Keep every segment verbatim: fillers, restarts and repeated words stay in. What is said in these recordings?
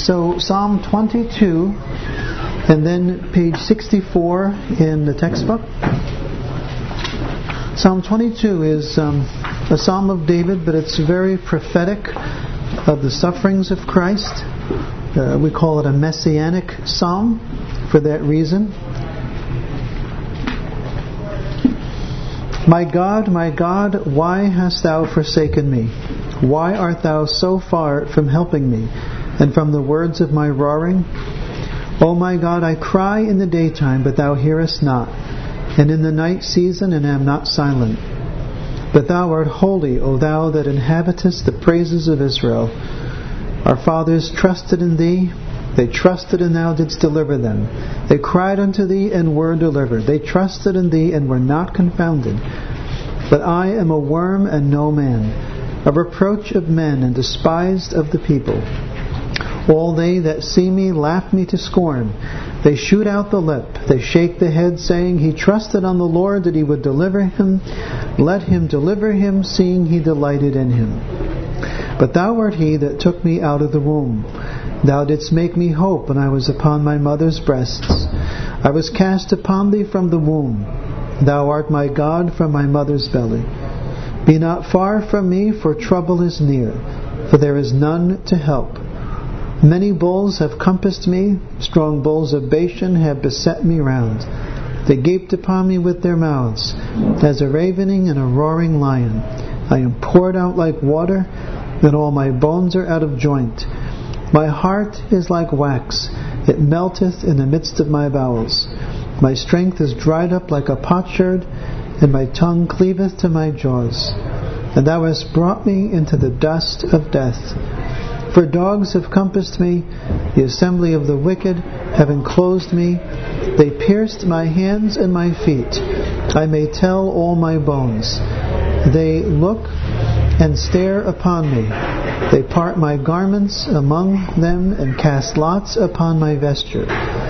So Psalm twenty-two, and then page sixty-four in the textbook. Psalm twenty-two is um, a psalm of David, but it's very prophetic of the sufferings of Christ. Uh, we call it a messianic psalm for that reason. My God, my God, why hast thou forsaken me? Why art thou so far from helping me, and from the words of my roaring? O my God, I cry in the daytime, but thou hearest not, and in the night season, and am not silent. But thou art holy, O thou that inhabitest the praises of Israel. Our fathers trusted in thee. They trusted, and thou didst deliver them. They cried unto thee, and were delivered. They trusted in thee, and were not confounded. But I am a worm and no man, a reproach of men, and despised of the people. All they that see me laugh me to scorn. They shoot out the lip. They shake the head, saying, He trusted on the Lord that He would deliver him. Let Him deliver him, seeing He delighted in him. But thou art He that took me out of the womb. Thou didst make me hope when I was upon my mother's breasts. I was cast upon thee from the womb. Thou art my God from my mother's belly. Be not far from me, for trouble is near, for there is none to help. Many bulls have compassed me, strong bulls of Bashan have beset me round. They gaped upon me with their mouths, as a ravening and a roaring lion. I am poured out like water, and all my bones are out of joint. My heart is like wax, it melteth in the midst of my bowels. My strength is dried up like a potsherd, and my tongue cleaveth to my jaws. And thou hast brought me into the dust of death. For dogs have compassed me, the assembly of the wicked have enclosed me. They pierced my hands and my feet. I may tell all my bones. They look and stare upon me. They part my garments among them, and cast lots upon my vesture.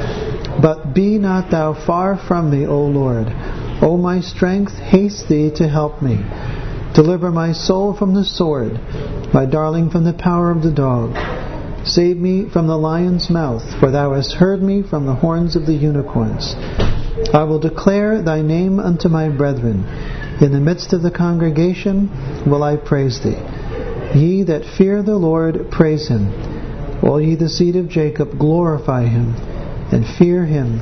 But be not thou far from me, O Lord. O my strength, haste thee to help me. Deliver my soul from the sword, my darling from the power of the dog. Save me from the lion's mouth, for thou hast heard me from the horns of the unicorns. I will declare thy name unto my brethren. In the midst of the congregation will I praise thee. Ye that fear the Lord, praise him. All ye the seed of Jacob, glorify him, and fear him,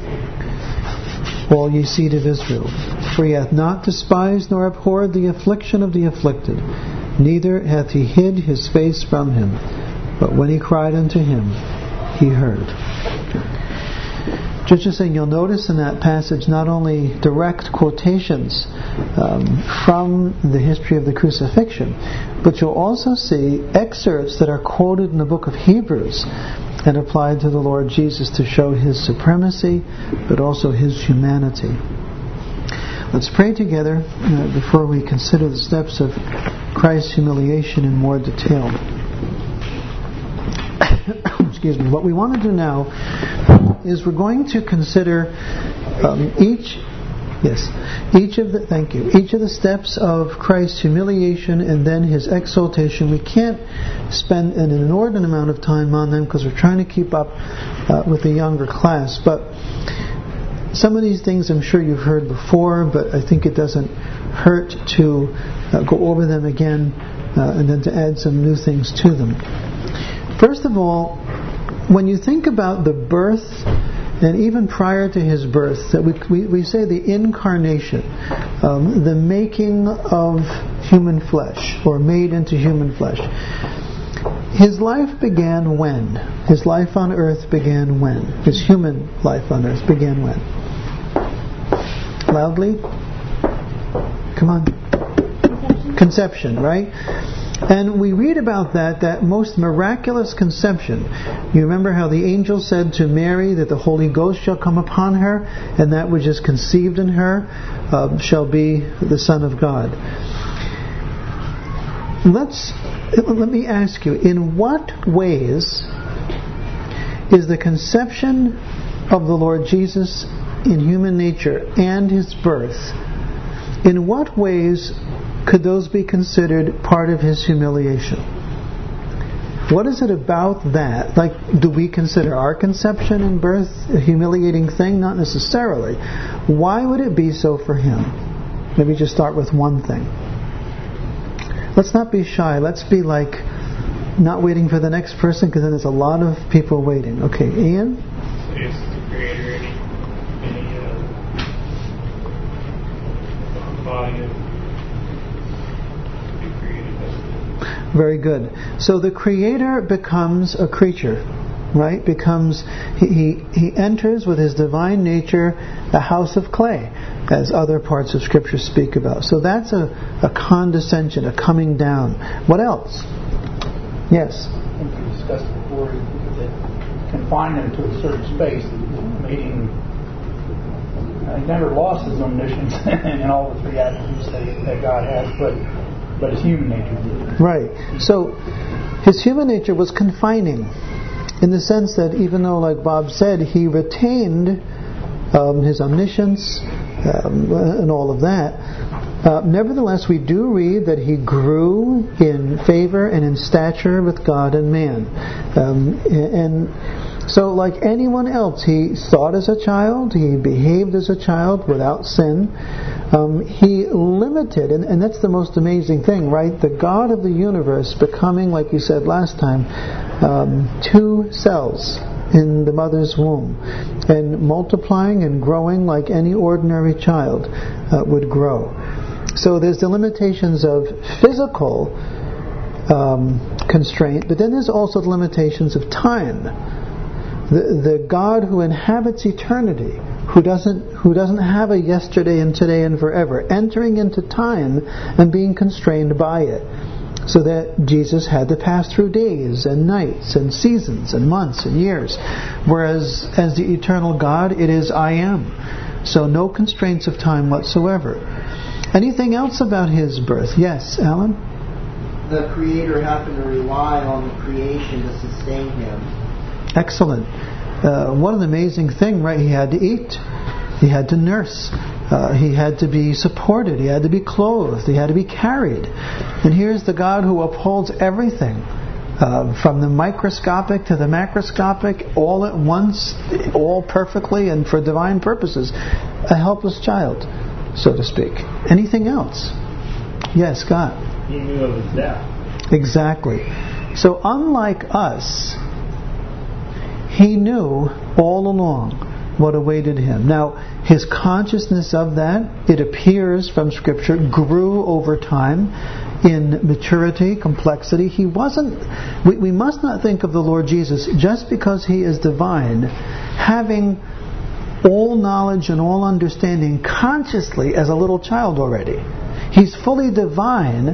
all ye seed of Israel. For he hath not despised nor abhorred the affliction of the afflicted, neither hath he hid his face from him. But when he cried unto him, he heard. Just just saying, you'll notice in that passage not only direct quotations um, from the history of the crucifixion, but you'll also see excerpts that are quoted in the book of Hebrews and applied to the Lord Jesus to show His supremacy, but also His humanity. Let's pray together uh, before we consider the steps of Christ's humiliation in more detail. Excuse me. What we want to do now is we're going to consider um, each, yes, each of the, thank you, each of the steps of Christ's humiliation and then His exaltation. We can't spend an inordinate amount of time on them because we're trying to keep up uh, with the younger class. But some of these things I'm sure you've heard before, but I think it doesn't hurt to uh, go over them again uh, and then to add some new things to them. First of all, when you think about the birth, and even prior to His birth, that we, we, we say the incarnation, um, the making of human flesh, or made into human flesh. His life began when? His life on earth began when? His human life on earth began when? Loudly? Come on. Conception, Conception, right? And we read about that, that most miraculous conception. You remember how the angel said to Mary that the Holy Ghost shall come upon her, and that which is conceived in her uh, shall be the Son of God. Let's let me ask you, in what ways is the conception of the Lord Jesus in human nature and His birth, in what ways could those be considered part of His humiliation? What is it about that? Like, do we consider our conception and birth a humiliating thing? Not necessarily. Why would it be so for him? Maybe just start with one thing. Let's not be shy. Let's be like not waiting for the next person, because then there's a lot of people waiting. Okay, Ian? It's the Creator, any, any uh, body of to be created. Very good. So the Creator becomes a creature, right? Becomes he, he he enters with his divine nature a house of clay, as other parts of Scripture speak about. So that's a, a condescension, a coming down. What else? Yes? I think we discussed before that confined him to a certain space, meaning uh, he never lost his omniscience in all the three attributes that, he, that God has, but but his human nature did. Right. So his human nature was confining, in the sense that even though, like Bob said, he retained um, his omniscience um, and all of that, uh, nevertheless we do read that he grew in favor and in stature with God and man. Um, and so like anyone else, he thought as a child, he behaved as a child without sin. Um, he limited, and, and that's the most amazing thing, right? The God of the universe becoming, like you said last time, um, two cells in the mother's womb, and multiplying and growing like any ordinary child uh, would grow. So there's the limitations of physical um, constraint, but then there's also the limitations of time. The, the God who inhabits eternity, who doesn't who doesn't have a yesterday and today and forever, entering into time and being constrained by it. So that Jesus had to pass through days and nights and seasons and months and years. Whereas as the eternal God, it is I am. So no constraints of time whatsoever. Anything else about his birth? Yes, Alan? The Creator happened to rely on the creation to sustain him. Excellent. Uh, what an amazing thing, right? He had to eat. He had to nurse. Uh, he had to be supported. He had to be clothed. He had to be carried. And here's the God who upholds everything, uh, from the microscopic to the macroscopic, all at once, all perfectly and for divine purposes. A helpless child, so to speak. Anything else? Yes, Scott? He knew of his death. Exactly. So unlike us, he knew all along what awaited him. Now, his consciousness of that, it appears from Scripture, grew over time in maturity, complexity. He wasn't, we, we must not think of the Lord Jesus, just because he is divine, having all knowledge and all understanding consciously as a little child already. He's fully divine,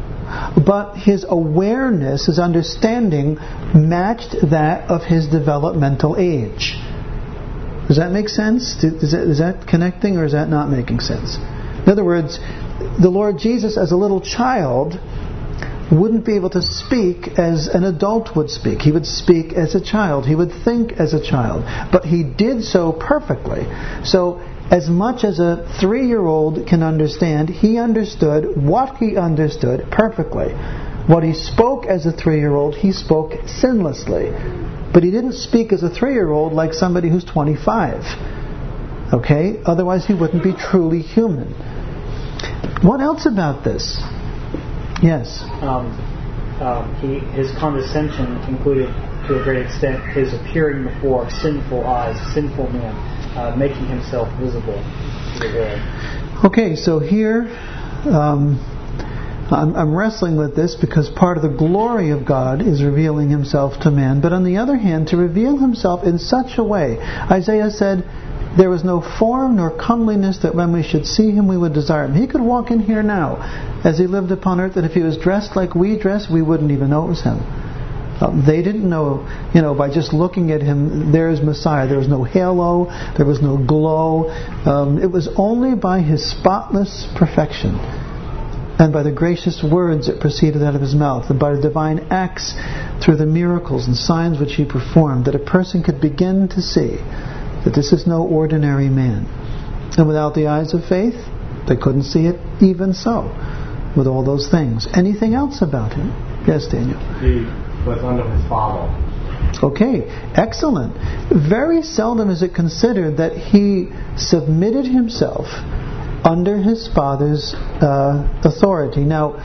but his awareness, his understanding, matched that of his developmental age. Does that make sense? Is that, is that connecting, or is that not making sense? In other words, the Lord Jesus as a little child wouldn't be able to speak as an adult would speak. He would speak as a child. He would think as a child. But he did so perfectly. So as much as a three-year-old can understand, he understood what he understood perfectly. What he spoke as a three-year-old, he spoke sinlessly. But he didn't speak as a three-year-old like somebody who's twenty-five. Okay? Otherwise he wouldn't be truly human. What else about this? Yes? Um, um, he, his condescension included, to a great extent, his appearing before sinful eyes, sinful men, uh, making himself visible to the world. Okay, so here um, I'm, I'm wrestling with this because part of the glory of God is revealing himself to man. But on the other hand, to reveal himself in such a way, Isaiah said, there was no form nor comeliness that when we should see him we would desire him. He could walk in here now as he lived upon earth, and if he was dressed like we dress, we wouldn't even know it was him. Um, they didn't know, you know, by just looking at him, there's Messiah. There was no halo, there was no glow. Um, it was only by his spotless perfection and by the gracious words that proceeded out of his mouth, and by the divine acts through the miracles and signs which he performed, that a person could begin to see that this is no ordinary man. And without the eyes of faith, they couldn't see it even so, with all those things. Anything else about him? Yes, Daniel? The was under his father. Okay, excellent. Very seldom is it considered that he submitted himself under his father's uh, authority. Now,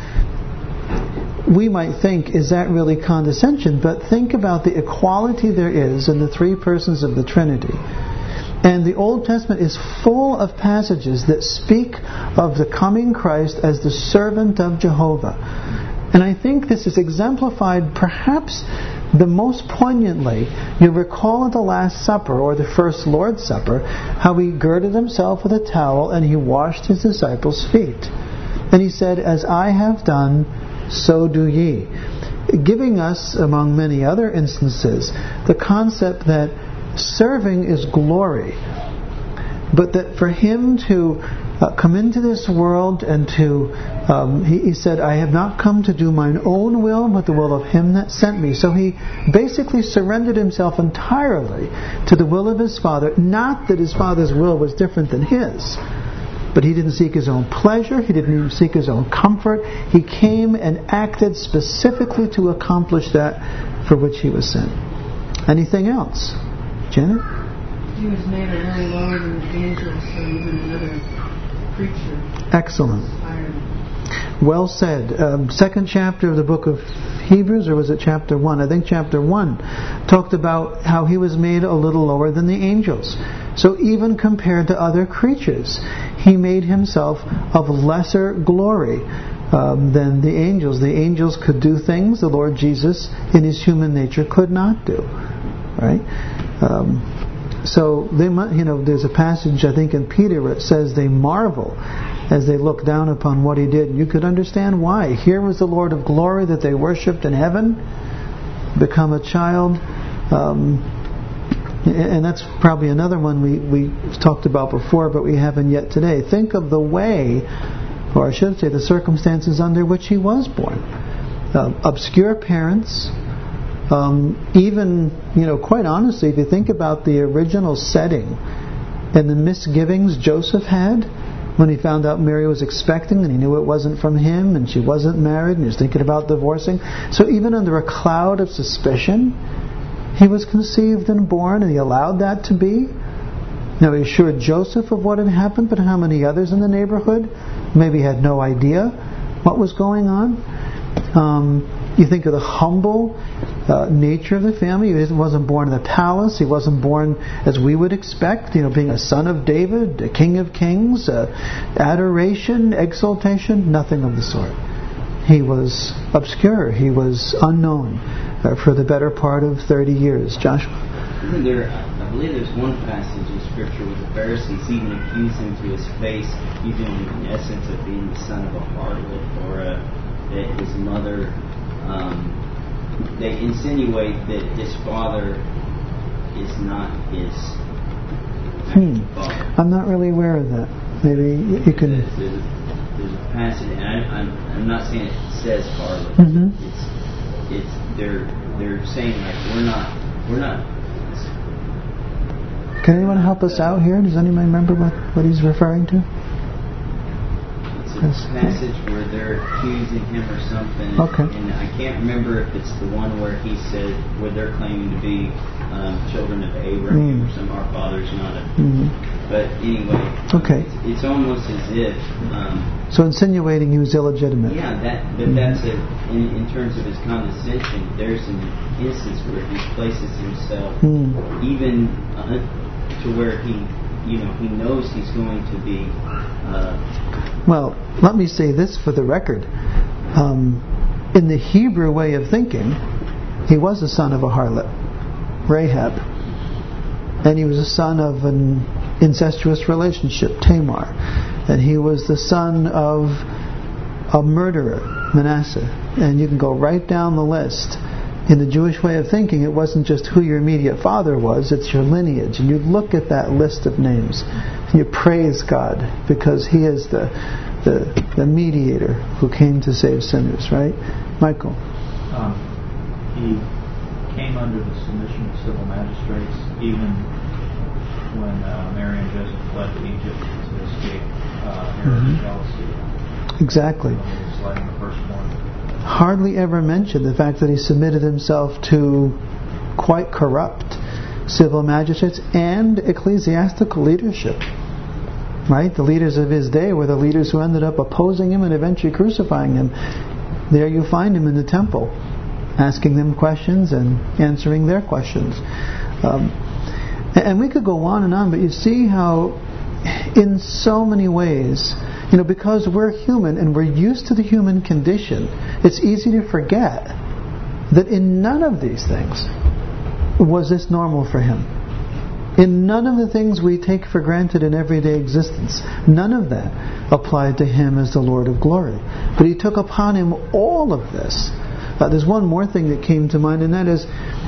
we might think, is that really condescension? But think about the equality there is in the three persons of the Trinity. And the Old Testament is full of passages that speak of the coming Christ as the servant of Jehovah. And I think this is exemplified perhaps the most poignantly. You recall at the Last Supper, or the first Lord's Supper, how he girded himself with a towel and he washed his disciples' feet. And he said, "As I have done, so do ye." Giving us, among many other instances, the concept that serving is glory, but that for him to uh, come into this world and to, um, he, he said, "I have not come to do mine own will, but the will of him that sent me." So he basically surrendered himself entirely to the will of his Father. Not that his Father's will was different than his, but he didn't seek his own pleasure, he didn't even seek his own comfort. He came and acted specifically to accomplish that for which he was sent. Anything else? Janet? He was made a little lower than the angels, so even another creature. Excellent. Inspired. Well said. Um, second chapter of the book of Hebrews, or was it chapter one? I think chapter one talked about how he was made a little lower than the angels. So even compared to other creatures, he made himself of lesser glory um, than the angels. The angels could do things the Lord Jesus in his human nature could not do. Right? Um, so they, you know, there's a passage I think in Peter where it says they marvel as they look down upon what he did. And you could understand why. Here was the Lord of glory that they worshipped in heaven, become a child. Um, and that's probably another one we, we talked about before, but we haven't yet today. Think of the way, or I should say the circumstances under which he was born. Uh, obscure parents. Um, even, you know, quite honestly, if you think about the original setting and the misgivings Joseph had when he found out Mary was expecting and he knew it wasn't from him and she wasn't married and he was thinking about divorcing. So even under a cloud of suspicion, he was conceived and born, and he allowed that to be. Now he assured Joseph of what had happened, but how many others in the neighborhood maybe had no idea what was going on? Um, you think of the humble uh, nature of the family. He wasn't born in the palace. He wasn't born as we would expect, you know, being a son of David, a king of kings, uh, adoration, exaltation, nothing of the sort. He was obscure. He was unknown uh, for the better part of thirty years. Joshua? Isn't there, I believe there's one passage in Scripture where the Pharisees even accused him to his face, even in essence of being the son of a harlot, or a, that his mother, um, they insinuate that his father is not his Hmm. father. I'm not really aware of that. Maybe you can... There's, there's, a, there's a passage, and I, I'm, I'm not saying it says harlot. Mm-hmm. It's, it's, they're, they're saying like, we're not, we're not. Can anyone help us out here? Does anyone remember what, what he's referring to? It's a passage where they're accusing him or something. Okay. And I can't remember if it's the one where he said, where they're claiming to be um, children of Abraham Mm. or some, our father's not a... Mm-hmm. But anyway, Okay. it's, it's almost as if... Um, So insinuating he was illegitimate. yeah, that, but Mm-hmm. that's a, in, in terms of his condescension, there's an instance where he places himself Mm. even uh, to where he, you know, he knows he's going to be... Uh, Well, let me say this for the record. Um, in the Hebrew way of thinking, he was the son of a harlot, Rahab. And he was the son of an incestuous relationship, Tamar. And he was the son of a murderer, Manasseh. And you can go right down the list. In the Jewish way of thinking, it wasn't just who your immediate father was, it's your lineage. And you look at that list of names, and you praise God, because He is the, the, the mediator who came to save sinners, right? Michael? Um, he came under the submission of civil magistrates, even when uh, Mary and Joseph fled to Egypt to escape uh, Herod's Mhm. jealousy. Exactly. He was letting the firstborn hardly ever mention the fact that he submitted himself to quite corrupt civil magistrates and ecclesiastical leadership. Right? The leaders of his day were the leaders who ended up opposing him and eventually crucifying him. There you find him in the temple, asking them questions and answering their questions. Um, and we could go on and on, but you see how in so many ways, you know, because we're human and we're used to the human condition, it's easy to forget that in none of these things was this normal for him. In none of the things we take for granted in everyday existence, none of that applied to him as the Lord of glory. But he took upon him all of this. Uh, there's one more thing that came to mind, and that is,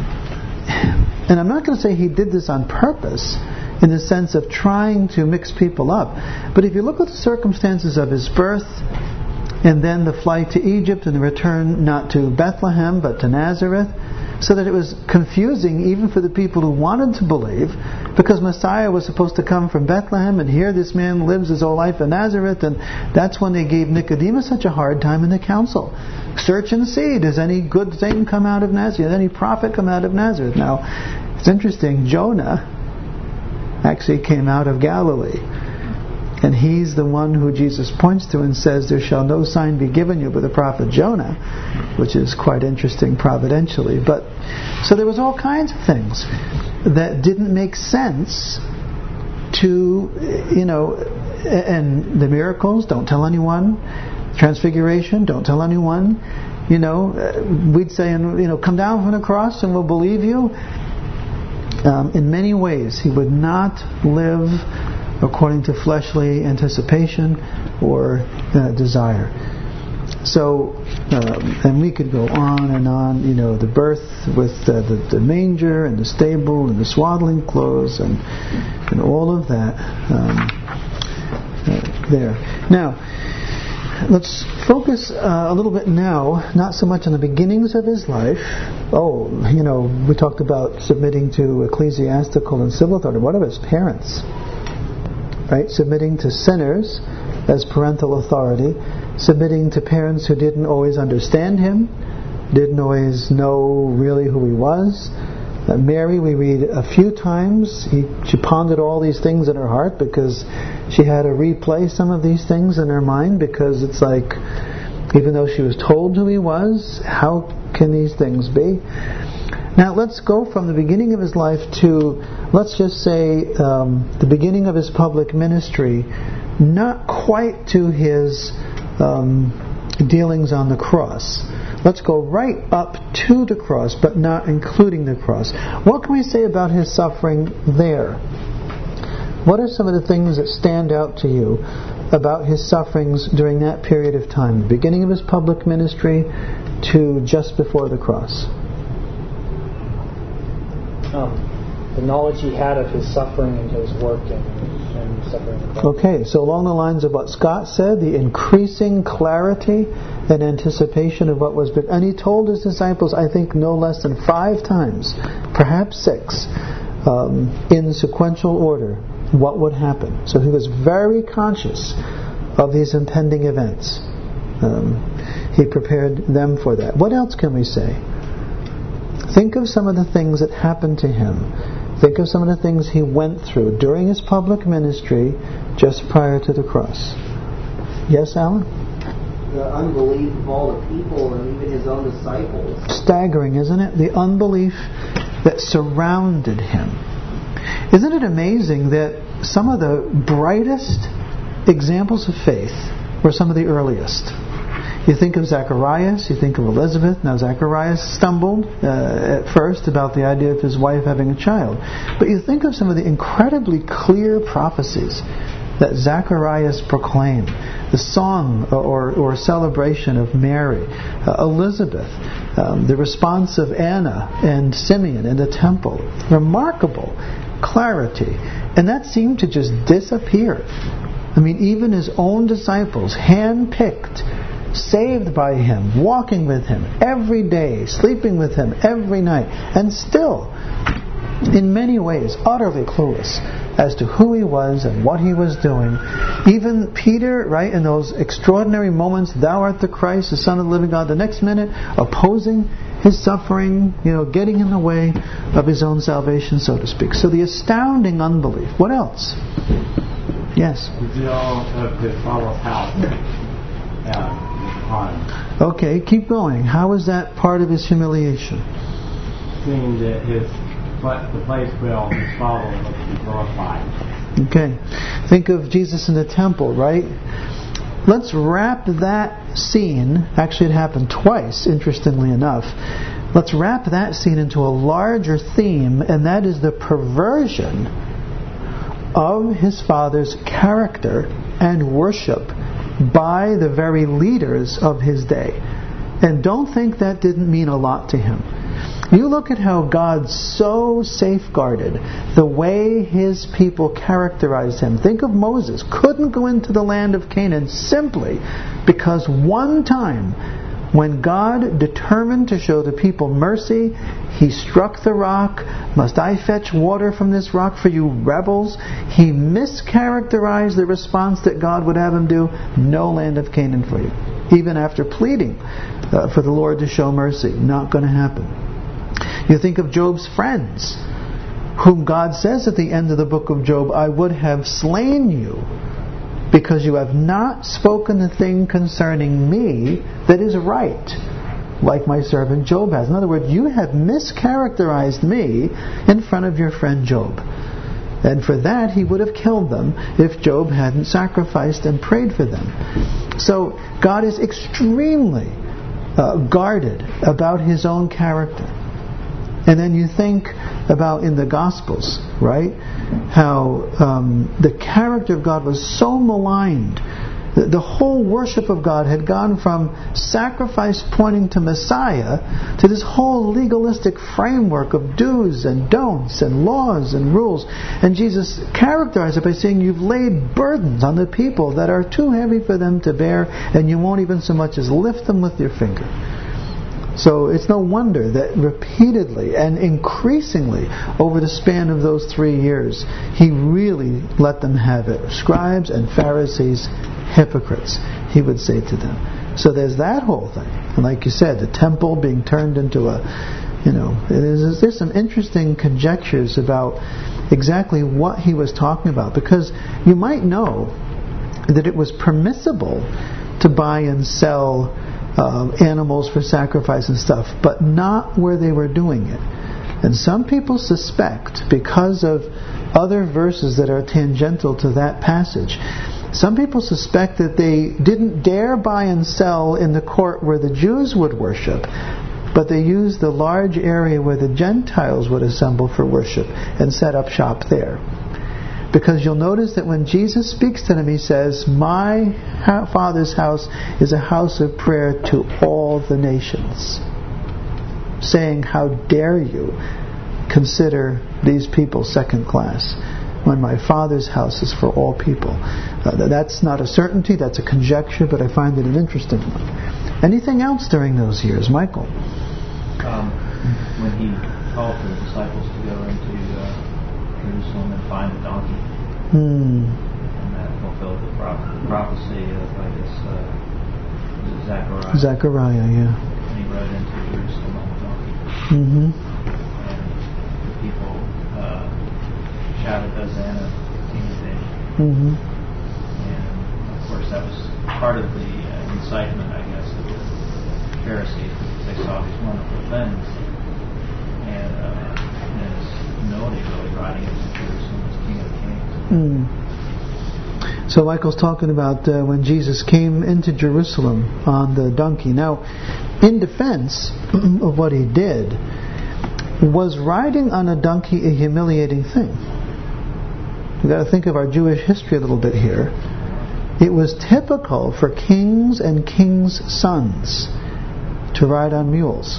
and I'm not going to say he did this on purpose, in the sense of trying to mix people up. But if you look at the circumstances of his birth, and then the flight to Egypt, and the return not to Bethlehem, but to Nazareth, so that it was confusing even for the people who wanted to believe, because Messiah was supposed to come from Bethlehem, and here this man lives his whole life in Nazareth, and that's when they gave Nicodemus such a hard time in the council. Search and see, does any good thing come out of Nazareth? Does any prophet come out of Nazareth? Now, it's interesting, Jonah actually came out of Galilee. And he's the one who Jesus points to and says, there shall no sign be given you but the prophet Jonah, which is quite interesting providentially. But so there was all kinds of things that didn't make sense to, you know, and the miracles, don't tell anyone. Transfiguration, don't tell anyone. You know, we'd say, you know, come down from the cross and we'll believe you. Um, in many ways, he would not live according to fleshly anticipation or uh, desire. So, um, and we could go on and on, you know, the birth with uh, the, the manger and the stable and the swaddling clothes and and all of that um, uh, there. Now, let's focus uh, a little bit now, not so much on the beginnings of his life. Oh, you know, we talked about submitting to ecclesiastical and civil authority. What of his parents? Right? Submitting to sinners as parental authority, submitting to parents who didn't always understand him, didn't always know really who he was. Uh, Mary, we read a few times, he, she pondered all these things in her heart because she had to replay some of these things in her mind, because it's like, even though she was told who he was, how can these things be? Now let's go from the beginning of his life to, let's just say, um, the beginning of his public ministry, not quite to his um, dealings on the cross. Let's go right up to the cross, but not including the cross. What can we say about his suffering there? What are some of the things that stand out to you about his sufferings during that period of time, the beginning of his public ministry to just before the cross? Um, the knowledge he had of his suffering and his work and, and suffering. Okay, so along the lines of what Scott said, the increasing clarity and anticipation of what was big. And he told his disciples, I think no less than five times, perhaps six, um, in sequential order, what would happen. So he was very conscious of these impending events. Um, he prepared them for that. What else can we say? Think of some of the things that happened to him. Think of some of the things he went through during his public ministry just prior to the cross. Yes, Alan? The unbelief of all the people and even his own disciples. Staggering, isn't it? The unbelief that surrounded him. Isn't it amazing that some of the brightest examples of faith were some of the earliest? You think of Zacharias, you think of Elizabeth. Now Zacharias stumbled uh, at first about the idea of his wife having a child. But you think of some of the incredibly clear prophecies that Zacharias proclaimed. The song or, or celebration of Mary, uh, Elizabeth, um, the response of Anna and Simeon in the temple. Remarkable clarity. And that seemed to just disappear. I mean, even his own disciples, hand-picked, saved by him, walking with him every day, sleeping with him every night, and still, in many ways, utterly clueless as to who he was and what he was doing. Even Peter, right, in those extraordinary moments, thou art the Christ, the Son of the living God, the next minute opposing his suffering, you know, getting in the way of his own salvation, so to speak. So the astounding unbelief. What else? Yes? The all of his father's house uh, on. Okay, keep going. How is that part of his humiliation? Seeing that his the place where his father was to be glorified. Okay. Think of Jesus in the temple, right? Let's wrap that scene, actually it happened twice, interestingly enough. Let's wrap that scene into a larger theme, and that is the perversion of his father's character and worship by the very leaders of his day. And don't think that didn't mean a lot to him. You look at how God so safeguarded the way his people characterized him. Think of Moses. Couldn't go into the land of Canaan simply because one time when God determined to show the people mercy, he struck the rock. Must I fetch water from this rock for you rebels? He mischaracterized the response that God would have him do. No land of Canaan for you. Even after pleading uh, for the Lord to show mercy. Not going to happen. You think of Job's friends, whom God says at the end of the book of Job, I would have slain you because you have not spoken the thing concerning me that is right, like my servant Job has. In other words, you have mischaracterized me in front of your friend Job. And for that, he would have killed them if Job hadn't sacrificed and prayed for them. So God is extremely uh, guarded about his own character. And then you think about in the Gospels, right? How um, the character of God was so maligned. The, the whole worship of God had gone from sacrifice pointing to Messiah to this whole legalistic framework of do's and don'ts and laws and rules. And Jesus characterized it by saying, you've laid burdens on the people that are too heavy for them to bear, and you won't even so much as lift them with your finger. So it's no wonder that repeatedly and increasingly over the span of those three years, he really let them have it. Scribes and Pharisees, hypocrites, he would say to them. So there's that whole thing. And like you said, the temple being turned into a, you know, there's, there's some interesting conjectures about exactly what he was talking about. Because you might know that it was permissible to buy and sell Uh, animals for sacrifice and stuff, but not where they were doing it. And some people suspect, because of other verses that are tangential to that passage, some people suspect that they didn't dare buy and sell in the court where the Jews would worship, but they used the large area where the Gentiles would assemble for worship and set up shop there. Because you'll notice that when Jesus speaks to them, he says, my Father's house is a house of prayer to all the nations. Saying, how dare you consider these people second class when my Father's house is for all people. Uh, that's not a certainty, that's a conjecture, but I find it an interesting one. Anything else during those years, Michael? Um, when he called the disciples to go into uh, Jerusalem and find the donkey. Hmm. And that fulfilled the proph- prophecy of, I guess, uh, Zechariah. Zechariah, yeah. And he rode into Jerusalem on the donkey. Mm-hmm. And the people uh, shouted, Hosanna, King of David. Mm-hmm. And, of course, that was part of the uh, incitement, I guess, of the Pharisees, because they saw these wonderful things. And, uh, humility really riding into Jerusalem as King of Kings. Mm. So Michael's talking about uh, when Jesus came into Jerusalem on the donkey. Now, in defense of what he did, was riding on a donkey a humiliating thing? We've got to think of our Jewish history a little bit here. It was typical for kings and kings' sons to ride on mules.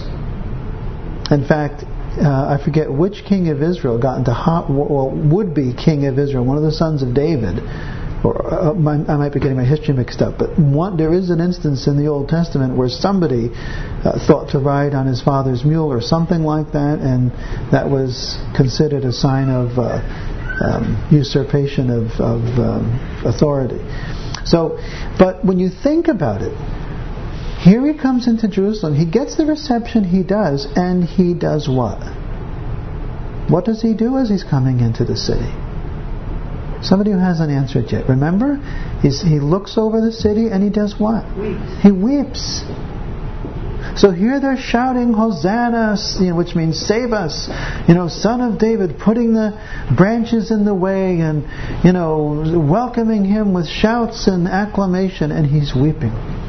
In fact, Uh, I forget which king of Israel got into hot, well, would-be king of Israel, one of the sons of David, or uh, my, I might be getting my history mixed up, but one, there is an instance in the Old Testament where somebody uh, thought to ride on his father's mule or something like that, and that was considered a sign of uh, um, usurpation of, of um, authority. So, but when you think about it, here he comes into Jerusalem, he gets the reception he does, and he does what? What does he do as he's coming into the city? Somebody who hasn't answered yet. Remember? He's, he looks over the city and he does what? Weeps. He weeps. So here they're shouting, Hosanna, you know, which means save us, you know, Son of David, putting the branches in the way and, you know, welcoming him with shouts and acclamation, and he's weeping.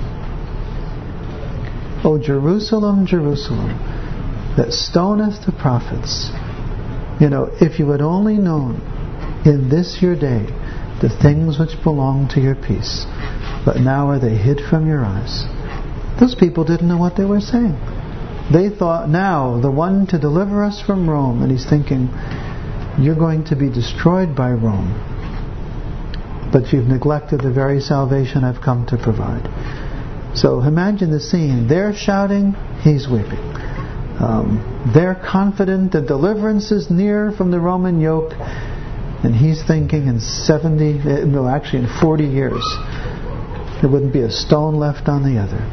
O Jerusalem, Jerusalem, that stoneth the prophets. You know, if you had only known in this your day the things which belong to your peace, but now are they hid from your eyes. Those people didn't know what they were saying. They thought, now, the one to deliver us from Rome, and he's thinking, you're going to be destroyed by Rome, but you've neglected the very salvation I've come to provide. So imagine the scene. They're shouting, he's weeping. Um, they're confident that deliverance is near from the Roman yoke, and he's thinking in seventy, no, actually in forty years, there wouldn't be a stone left on the other.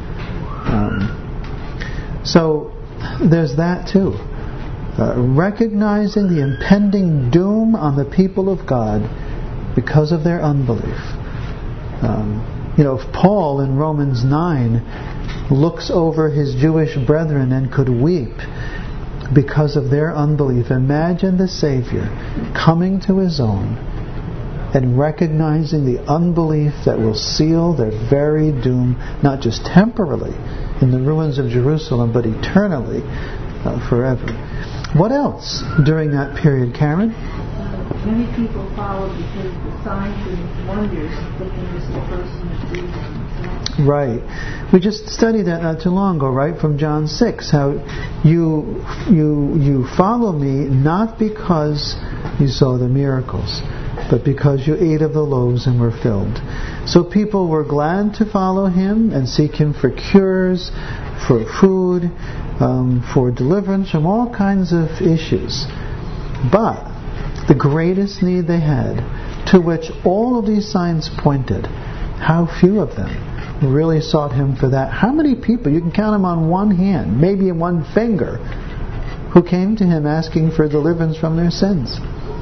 Um, so there's that too. Uh, recognizing the impending doom on the people of God because of their unbelief. Um, you know, if Paul in Romans nine looks over his Jewish brethren and could weep because of their unbelief, imagine the Savior coming to his own and recognizing the unbelief that will seal their very doom, not just temporarily in the ruins of Jerusalem, but eternally, uh, forever. What else during that period, Karen? Uh, many people followed because the signs and wonders that there was the person that did them. Right. We just studied that not too long ago, right? From John six, how you you you follow me not because you saw the miracles, but because you ate of the loaves and were filled. So people were glad to follow him and seek him for cures, for food, um, for deliverance from all kinds of issues. But the greatest need they had, to which all of these signs pointed, how few of them really sought him for that. How many people, you can count them on one hand, maybe in one finger, who came to him asking for deliverance from their sins?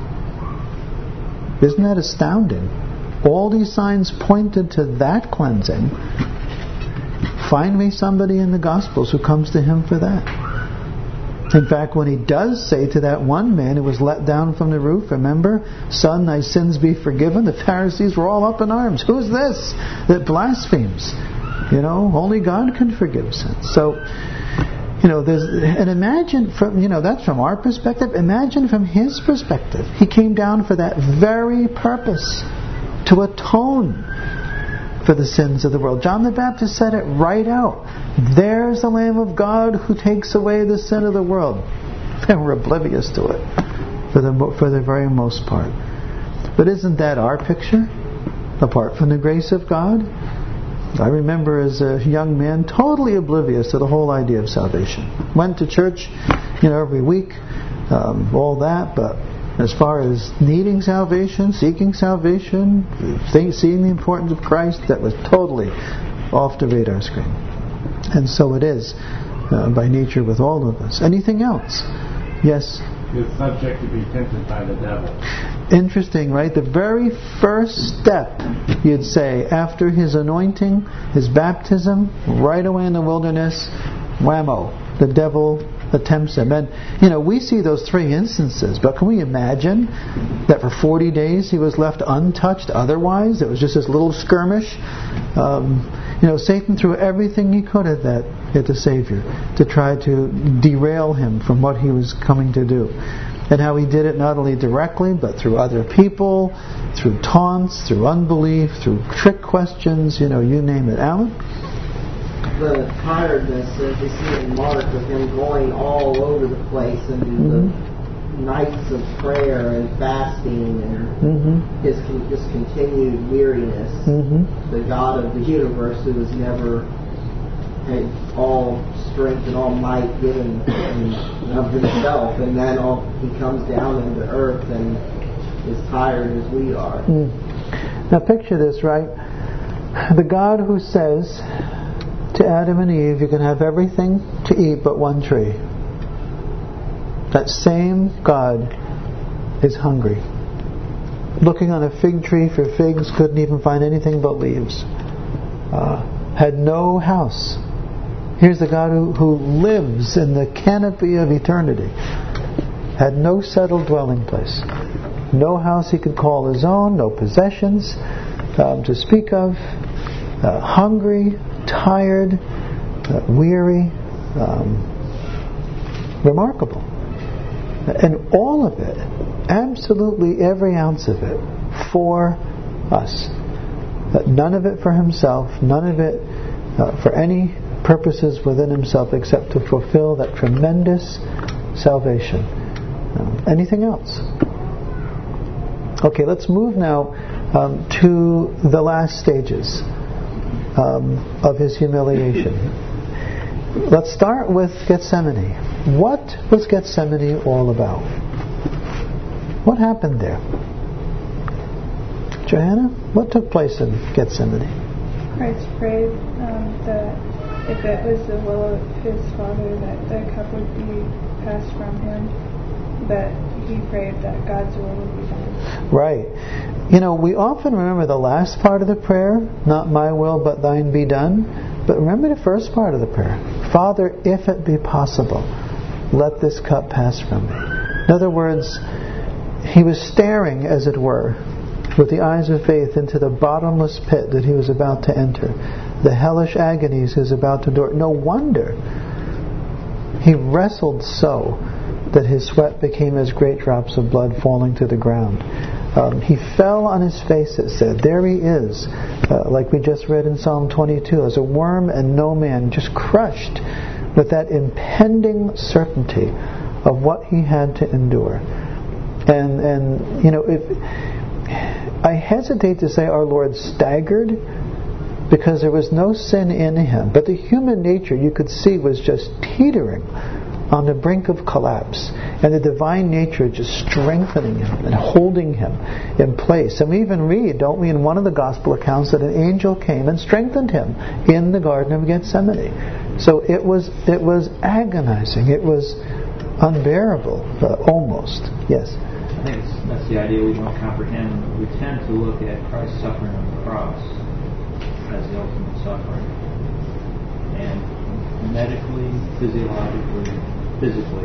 Isn't that astounding? All these signs pointed to that cleansing. Find me somebody in the Gospels who comes to him for that. In fact, when he does say to that one man who was let down from the roof, remember, son, thy sins be forgiven, the Pharisees were all up in arms. Who's this that blasphemes? You know, only God can forgive sins. So, you know, there's, and imagine from, you know, that's from our perspective. Imagine from his perspective. He came down for that very purpose, to atone for the sins of the world. John the Baptist said it right out. There's the Lamb of God who takes away the sin of the world. They were oblivious to it for the for the very most part. But isn't that our picture? Apart from the grace of God? I remember as a young man totally oblivious to the whole idea of salvation. Went to church, you know, every week, um, all that, but as far as needing salvation, seeking salvation, seeing the importance of Christ, that was totally off the radar screen. And so it is uh, by nature with all of us. Anything else? Yes? It's subject to be tempted by the devil. Interesting, right? The very first step, you'd say, after his anointing, his baptism, right away in the wilderness, whammo, the devil attempts him. And, you know, we see those three instances, but can we imagine that for forty days he was left untouched otherwise? It was just this little skirmish. Um, you know, Satan threw everything he could at that, at the Savior, to try to derail him from what he was coming to do. And how he did it not only directly, but through other people, through taunts, through unbelief, through trick questions, you know, you name it. Alan? The tiredness, as we see in Mark, of him going all over the place, and mm-hmm. the nights of prayer and fasting, and mm-hmm. his his continued weariness. Mm-hmm. The God of the universe, who has never had all strength and all might given of himself, and then all, he comes down into earth and as tired as we are. Mm. Now picture this, right? The God who says to Adam and Eve, you can have everything to eat but one tree. That same God is hungry. Looking on a fig tree for figs, couldn't even find anything but leaves. Uh, had no house. Here's the God who, who lives in the canopy of eternity. Had no settled dwelling place. No house he could call his own, no possessions um, to speak of. Uh, hungry, tired, uh, weary. Um, remarkable. And all of it, absolutely every ounce of it, for us. Uh, none of it for himself, none of it uh, for any purposes within himself except to fulfill that tremendous salvation. Uh, anything else? Okay, let's move now um, to the last stages um, of his humiliation. Let's start with Gethsemane. What was Gethsemane all about? What happened there? Johanna, what took place in Gethsemane? Christ prayed um, that if it was the will of his Father that the cup would be passed from him, that he prayed that God's will would be done. Right. You know, we often remember the last part of the prayer, not my will but thine be done. But remember the first part of the prayer. Father, if it be possible, let this cup pass from me. In other words, he was staring, as it were, with the eyes of faith into the bottomless pit that he was about to enter. The hellish agonies he was about to endure. No wonder he wrestled so that his sweat became as great drops of blood falling to the ground. Um, he fell on his face, it said. There he is, uh, like we just read in Psalm twenty-two, as a worm and no man, just crushed with that impending certainty of what he had to endure. And, and you know, if, I hesitate to say our Lord staggered, because there was no sin in him. But the human nature, you could see, was just teetering on the brink of collapse, and the divine nature just strengthening him and holding him in place. And we even read, don't we, in one of the gospel accounts, that an angel came and strengthened him in the Garden of Gethsemane. So it was it was agonizing. It was unbearable, uh, almost. Yes. I think it's, that's the idea we don't comprehend. We tend to look at Christ's suffering on the cross as the ultimate suffering, and medically, physiologically, physically,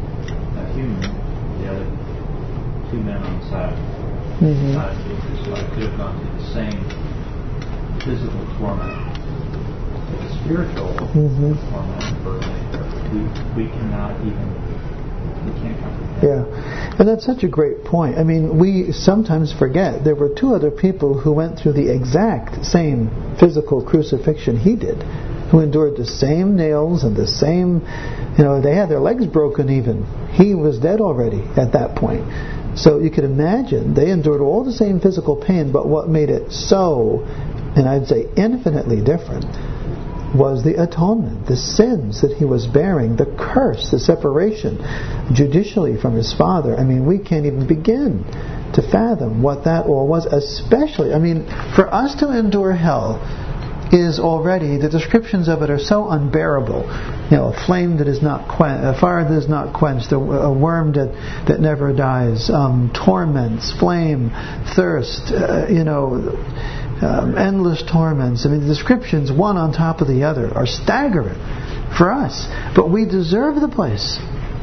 a human, the other two men on the side, mm-hmm. side of Jesus, so I could have gone through the same physical torment, but the spiritual mm-hmm. torment, we, we cannot even, we can't comprehend. Yeah, and that's such a great point. I mean, we sometimes forget there were two other people who went through the exact same physical crucifixion he did, who endured the same nails and the same, you know, they had their legs broken even. He was dead already at that point. So you could imagine they endured all the same physical pain, but what made it so, and I'd say infinitely different, was the atonement, the sins that he was bearing, the curse, the separation judicially from his Father. I mean, we can't even begin to fathom what that all was, especially, I mean, for us to endure hell is already, the descriptions of it are so unbearable. You know, a flame that is not quenched, a fire that is not quenched, a, a worm that, that never dies, um, torments, flame, thirst, uh, you know, um, endless torments. I mean, the descriptions, one on top of the other, are staggering for us. But we deserve the place.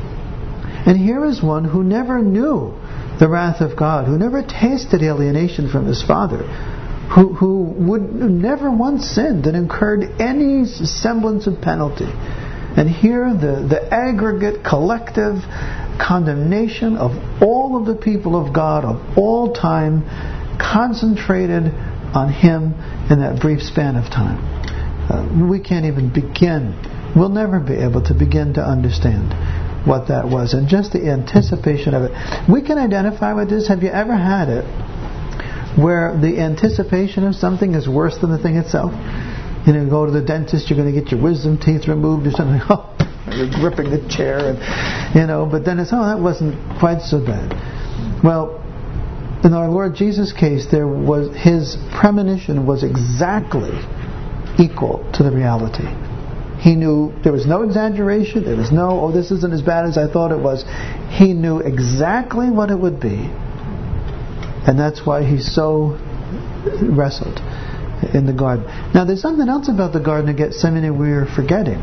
And here is one who never knew the wrath of God, who never tasted alienation from his Father, who who would never once sinned and incurred any semblance of penalty. And here the, the aggregate, collective condemnation of all of the people of God of all time concentrated on him in that brief span of time. Uh, we can't even begin, we'll never be able to begin to understand what that was. And just the anticipation of it. We can identify with this. Have you ever had it where the anticipation of something is worse than the thing itself? You know, you go to the dentist, you're going to get your wisdom teeth removed or something. Oh, you're gripping the chair, and you know. But then it's, oh, that wasn't quite so bad. Well, In our Lord Jesus' case, there was his premonition was exactly equal to the reality. He knew there was no exaggeration. There was no, oh, this isn't as bad as I thought it was. He knew exactly what it would be. And that's why he so wrestled in the garden. Now, there's something else about the Garden of Gethsemane we're forgetting.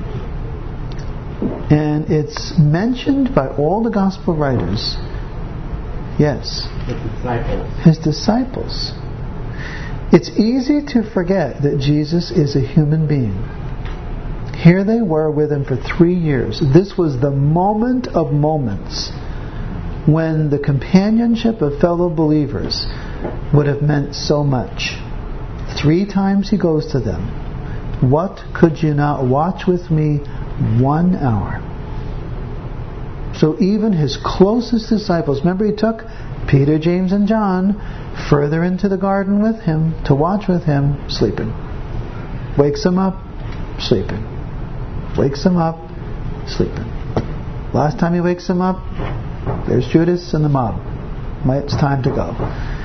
And it's mentioned by all the gospel writers. Yes. His disciples. His disciples. It's easy to forget that Jesus is a human being. Here they were with him for three years. This was the moment of moments when the companionship of fellow believers would have meant so much. Three times he goes to them. What could you not watch with me one hour? So even his closest disciples, remember he took Peter, James, and John further into the garden with him to watch with him, sleeping. Wakes them up, sleeping. Wakes them up, sleeping. Last time he wakes them up, there's Judas and the mob. It's time to go.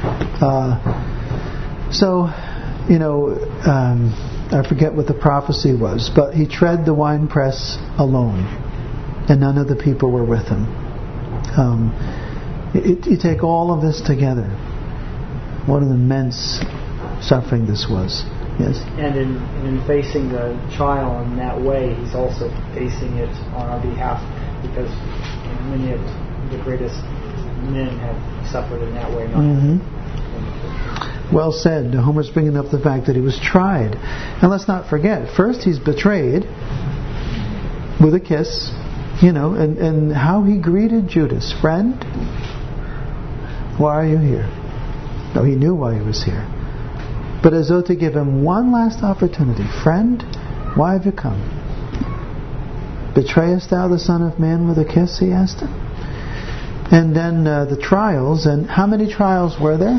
Uh, so, you know, um, I forget what the prophecy was, but he tread the winepress alone, and none of the people were with him. Um, it, you take all of this together. What an immense suffering this was. Yes. And in, in facing the trial in that way, he's also facing it on our behalf, because many of the greatest men have suffered in that way. Not Mm-hmm. Well said. Homer's bringing up the fact that he was tried. And let's not forget, first he's betrayed with a kiss, you know, and, and how he greeted Judas. Friend, why are you here? No, he knew why he was here. But as though to give him one last opportunity. Friend, why have you come? Betrayest thou the Son of Man with a kiss, he asked him. And then uh, the trials, and how many trials were there?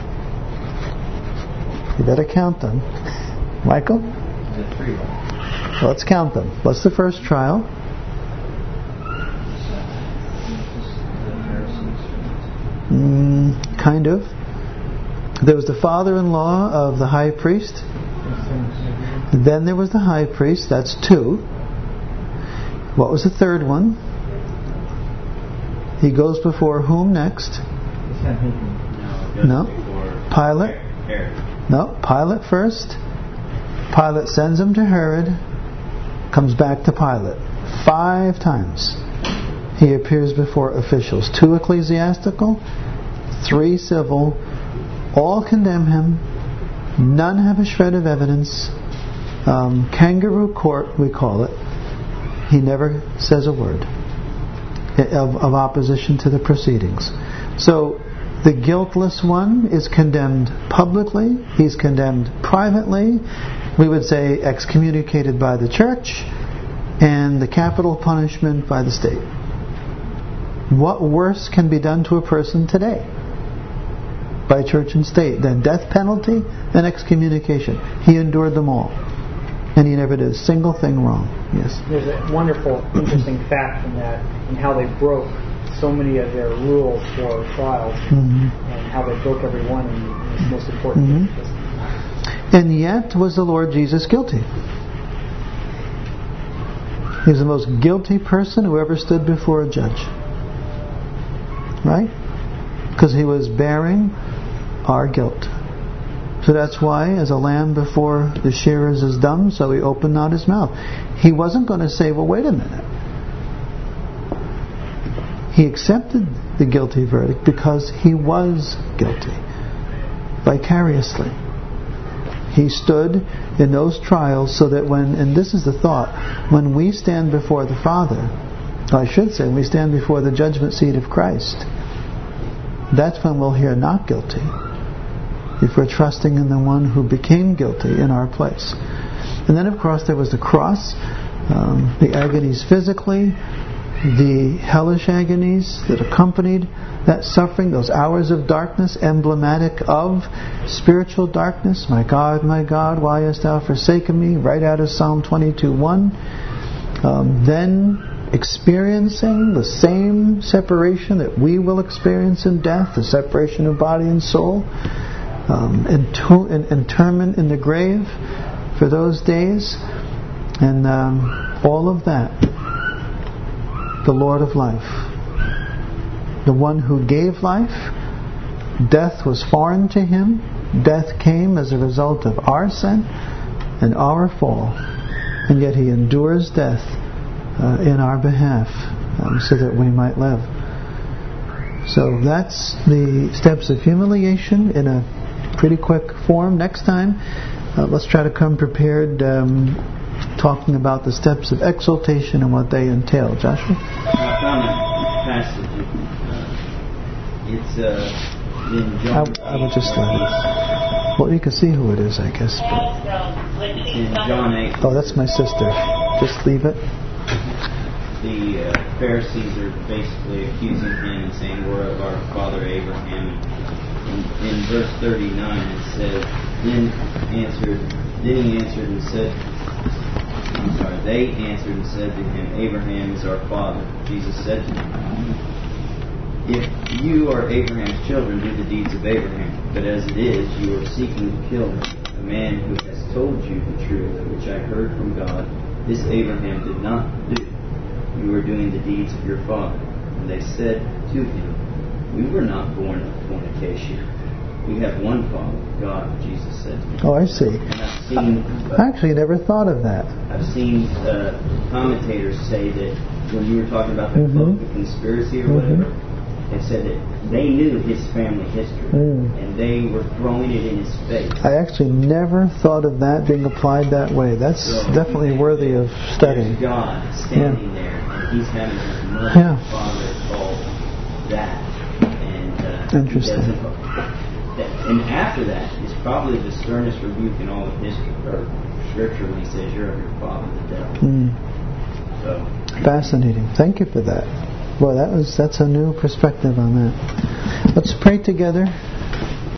You better count them. Michael? Three. Well, let's count them. What's the first trial? Mm, kind of. There was the father-in-law of the high priest. Then there was the high priest. That's two. What was the third one? He goes before whom next? No. Pilate? No. Pilate first. Pilate sends him to Herod. Comes back to Pilate. Five times he appears before officials. Two ecclesiastical, three civil. All condemn him. None have a shred of evidence. Um, kangaroo court, we call it. He never says a word of, of opposition to the proceedings. So the guiltless one is condemned publicly. He's condemned privately. We would say excommunicated by the church, and the capital punishment by the state. What worse can be done to a person today by church and state than death penalty and excommunication? He endured them all, and he never did a single thing wrong. Yes. There's a wonderful, interesting fact from that, and how they broke so many of their rules for trials, mm-hmm. and how they broke every one in the most important mm-hmm. And yet was the Lord Jesus guilty? He's the most guilty person who ever stood before a judge. Right? Because he was bearing our guilt. So that's why, as a lamb before the shearers is dumb, so he opened not his mouth. He wasn't going to say, well, wait a minute. He accepted the guilty verdict because he was guilty. Vicariously. He stood in those trials so that when, and this is the thought, when we stand before the Father, I should say, when we stand before the judgment seat of Christ, that's when we'll hear not guilty, if we're trusting in the one who became guilty in our place. And then of course there was the cross, um, the agonies physically, the hellish agonies that accompanied that suffering, those hours of darkness, emblematic of spiritual darkness. My God, my God, why hast thou forsaken me? Right out of Psalm twenty-two one. Um, then experiencing the same separation that we will experience in death, the separation of body and soul, um, inter- interment in the grave for those days, and um, all of that. The Lord of life, the one who gave life. Death was foreign to him. Death came as a result of our sin and our fall, and yet he endures death uh, in our behalf, um, so that we might live. So that's the steps of humiliation in a pretty quick form. Next time, uh, let's try to come prepared, um, talking about the steps of exaltation and what they entail. Joshua? I found a passage. Uh, it's uh, in John. I, I would just let it. Well, you can see who it is, I guess. It's in John eight. Oh, that's my sister. Just leave it. The uh, Pharisees are basically accusing him and saying, "We're of our father Abraham." In, in verse thirty-nine, it says, "Then answered, then he answered and said." I'm sorry, they answered and said to him, "Abraham is our father." Jesus said to them, "If you are Abraham's children, do the deeds of Abraham. But as it is, you are seeking to kill me, a man who has told you the truth, which I heard from God. This Abraham did not do. You are doing the deeds of your father." And they said to him, "We were not born of fornication. We have one Father, God," Jesus said to me. Oh, I see. And I've seen, uh, I actually never thought of that. I've seen uh, commentators say that when you were talking about the, Mm-hmm. book, the conspiracy or whatever, it said that they knew his family history, Mm. and they were throwing it in his face. I actually never thought of that being applied that way. That's So, definitely worthy of studying. There's God standing Yeah. there, and he's having his mother Yeah. and father called that. And uh, Interesting. he doesn't- that, and after that is probably the sternest rebuke in all of history, or scripture, when he says, "You're of your father, the devil." Mm. So, Fascinating. Thank you for that. Boy, that was that's a new perspective on that. Let's pray together.